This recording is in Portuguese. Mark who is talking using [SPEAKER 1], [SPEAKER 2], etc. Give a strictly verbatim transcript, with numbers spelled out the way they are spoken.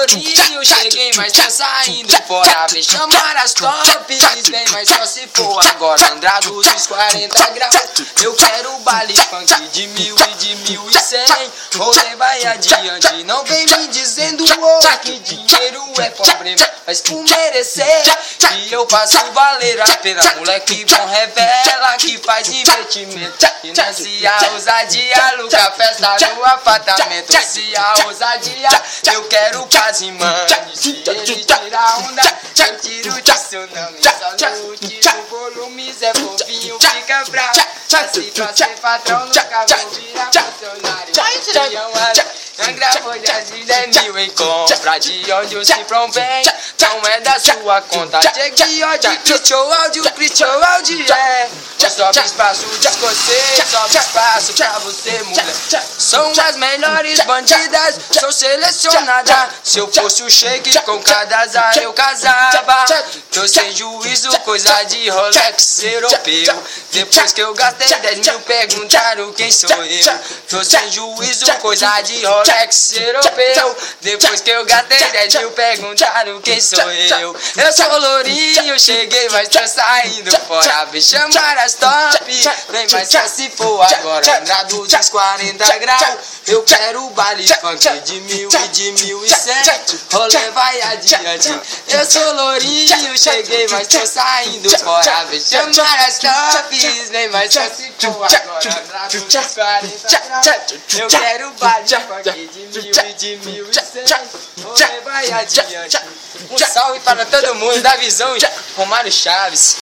[SPEAKER 1] lourinho, cheguei, mas tô saindo fora. Vem chamar as tops, vem, mas só se for agora. Andrado dos quarenta graus. Eu quero baile funk de mil e de mil e cem. Rolê vai adiante, não vem me dizendo oh, que dinheiro é problema. Mas por merecer, que eu faço valer a pena. Moleque bom revela que faz investimento. Financia a ousadia, aluga festa no apartamento. Se a ousadia, eu quero paz e mãe. Se ele tira onda, eu tiro de seu nome. Só no tiro volume, Zé Fofinho fica bravo. Assim pra ser patrão, nunca vou virar funcionário. Angra foi de dez mil em compra. De onde o cifrão vem, não é da sua conta. Cheguei de Cristian áudio, Cristian áudio, é. Eu sobe espaço de escocês, sobe espaço pra você, mulher. São as melhores bandidas, sou selecionada. Se eu fosse o shake com cada azar eu casava. Tô sem juízo, coisa de Rolex europeu. Depois que eu gastei dez mil perguntaram quem sou eu. Tô sem juízo, coisa de Rolex europeu. Depois que eu gastei dez mil perguntaram quem sou eu. Eu sou lourinho, cheguei, mas tô saindo fora. Vem chamar as top, vem mais só se for agora. Andrado dos quarenta graus. Eu quero baile funk de mil e de mil e cem. Rolê vai adiante. Eu sou lourinho, cheguei, mas tô saindo fora. Vem chamar as tops, vem mais só se for agora. Andrado dos quarenta graus. Eu quero baile funk de mil e de mil e cem. Rolê vai adiante. Um salve para todo mundo da visão, Romário Chaves.